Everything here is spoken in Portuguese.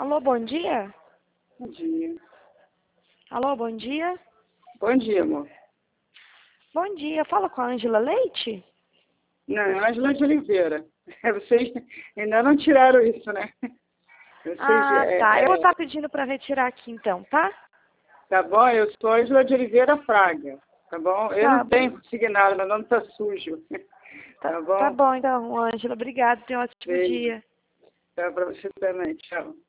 Alô, bom dia? Bom dia. Alô, bom dia? Bom dia, amor. Bom dia, fala com a Ângela Leite? Não, é Ângela de Oliveira. Vocês ainda não tiraram isso, né? Vocês, Tá. Eu vou estar pedindo para retirar aqui então, tá? tá bom? Eu sou Ângela de Oliveira Fraga, tá bom? Eu Tá não tenho consignado, meu nome tá sujo. Tá bom? Tá bom então, Ângela. Obrigada. Tenha um ótimo Beijo. dia. Tá pra você também. Tchau.